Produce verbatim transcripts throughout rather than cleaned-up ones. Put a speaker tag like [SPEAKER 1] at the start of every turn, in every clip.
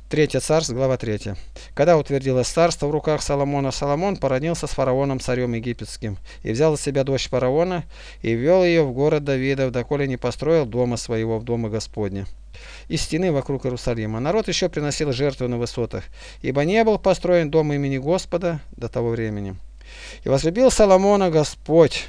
[SPEAKER 1] Третье царство, глава третья. Когда утвердилось царство в руках Соломона, Соломон породнился с фараоном, царем египетским, и взял за себя дочь фараона, и ввел ее в город Давидов, доколе не построил дома своего в дома Господня и стены вокруг Иерусалима. Народ еще приносил жертвы на высотах, ибо не был построен дом имени Господа до того времени. И возлюбил Соломона Господь,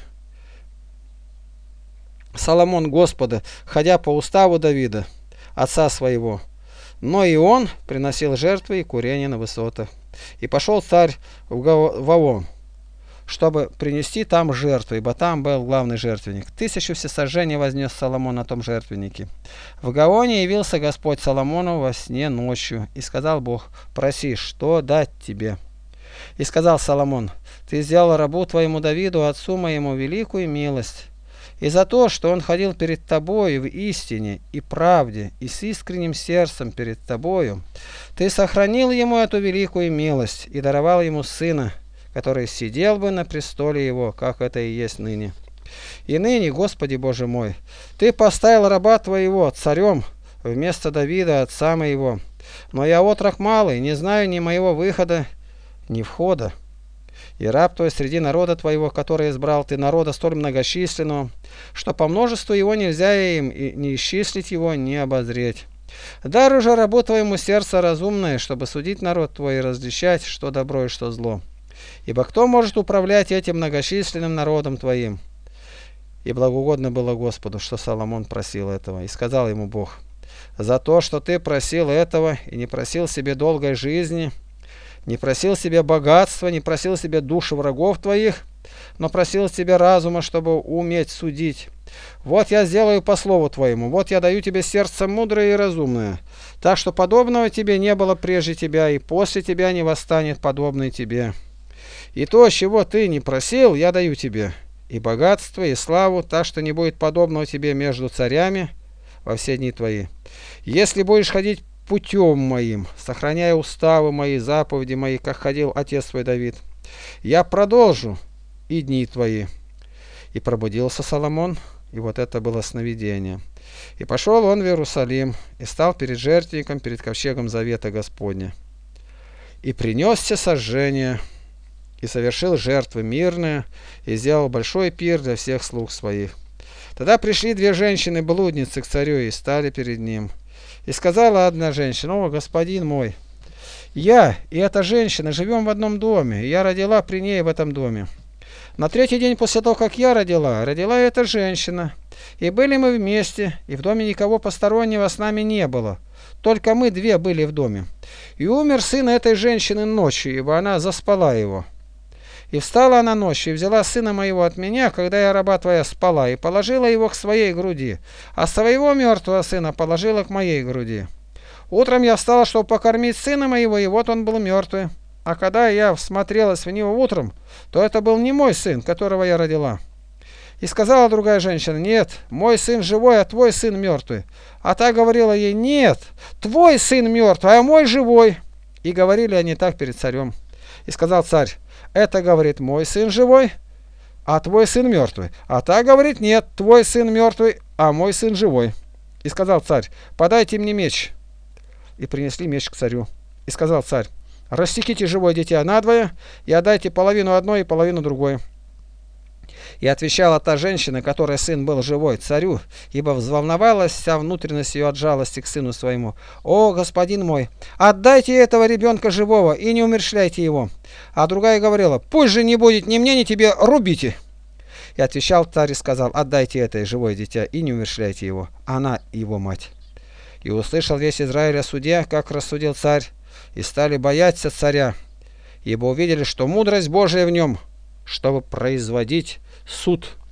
[SPEAKER 1] Соломон Господа, ходя по уставу Давида, отца своего. Но и он приносил жертвы и курение на высотах. И пошел царь в Вавон, чтобы принести там жертву, ибо там был главный жертвенник. Тысячу всесожжений вознес Соломон на том жертвеннике. В Гавоне явился Господь Соломону во сне ночью, и сказал Бог: проси, что дать тебе. И сказал Соломон: ты сделал рабу твоему Давиду, отцу моему, великую милость, и за то, что он ходил перед тобою в истине и правде, и с искренним сердцем перед тобою, ты сохранил ему эту великую милость и даровал ему сына, который сидел бы на престоле его, как это и есть ныне. И ныне, Господи Боже мой, ты поставил раба твоего царем вместо Давида, отца моего. Но я отрок малый, не знаю ни моего выхода, ни входа. И раб твой среди народа твоего, который избрал ты, народа столь многочисленного, что по множеству его нельзя им и не исчислить его, не обозреть. Дай уже рабу твоему сердце разумное, чтобы судить народ твой и различать, что добро и что зло. Ибо кто может управлять этим многочисленным народом твоим? И благоугодно было Господу, что Соломон просил этого. И сказал ему Бог: за то, что ты просил этого и не просил себе долгой жизни, не просил себе богатства, не просил себе души врагов твоих, но просил себе разума, чтобы уметь судить. Вот я сделаю по слову твоему, вот я даю тебе сердце мудрое и разумное, так что подобного тебе не было прежде тебя, и после тебя не восстанет подобный тебе. И то, чего ты не просил, я даю тебе, и богатство, и славу, так что не будет подобного тебе между царями во все дни твои. Если будешь ходить путем моим, сохраняя уставы мои, заповеди мои, как ходил отец твой Давид, я продолжу и дни твои. И пробудился Соломон, и вот это было сновидение. И пошел он в Иерусалим, и стал перед жертвенником, перед ковчегом завета Господня. И принесся сожжение, и совершил жертвы мирные, и сделал большой пир для всех слуг своих. Тогда пришли две женщины-блудницы к царю и стали перед ним. И сказала одна женщина: о, господин мой, я и эта женщина живем в одном доме, и я родила при ней в этом доме. На третий день после того, как я родила, родила эта женщина. И были мы вместе, и в доме никого постороннего с нами не было. Только мы две были в доме. И умер сын этой женщины ночью, ибо она заспала его. И встала она ночью, и взяла сына моего от меня, когда я, раба твоя, спала, и положила его к своей груди, а своего мертвого сына положила к моей груди. Утром я встала, чтобы покормить сына моего, и вот он был мертвый. А когда я всмотрелась в него утром, то это был не мой сын, которого я родила. И сказала другая женщина: нет, мой сын живой, а твой сын мертвый. А та говорила ей: нет, твой сын мертвый, а мой живой. И говорили они так перед царем. И сказал царь: это, говорит, мой сын живой, а твой сын мертвый. А та говорит: нет, твой сын мертвый, а мой сын живой. И сказал царь: подайте мне меч. И принесли меч к царю. И сказал царь: рассеките живое дитя надвое и отдайте половину одной и половину другой. И отвечала та женщина, которой сын был живой, царю, ибо взволновалась вся внутренность ее от жалости к сыну своему: о, господин мой, отдайте этого ребенка живого и не умерщвляйте его. А другая говорила: пусть же не будет ни мне, ни тебе, рубите. И отвечал царь и сказал: отдайте это живое дитя и не умерщвляйте его, она его мать. И услышал весь Израиль о суде, как рассудил царь, и стали бояться царя, ибо увидели, что мудрость Божия в нем, чтобы производить суд.